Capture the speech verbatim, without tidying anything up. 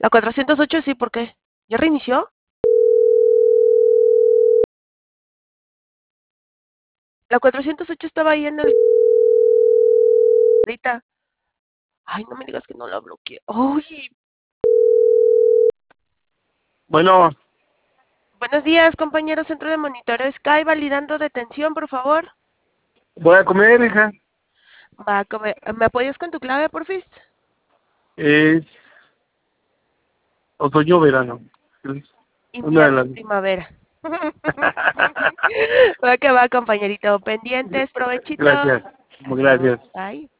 La cuatrocientos ocho sí, ¿por qué? ¿Ya reinició? La cuatrocientos ocho estaba ahí en el... ahorita. Ay, no me digas que no la bloqueé. Uy, Bueno, buenos días, compañero Centro de Monitoreo Sky, validando detención, por favor. voy a comer, hija. Va a comer. ¿Me apoyas con tu clave, porfis? Es otoño verano. Una de Invierno, las. primavera. Va que va, compañerito. Pendientes, provechito. Gracias. Adiós. Gracias. Bye.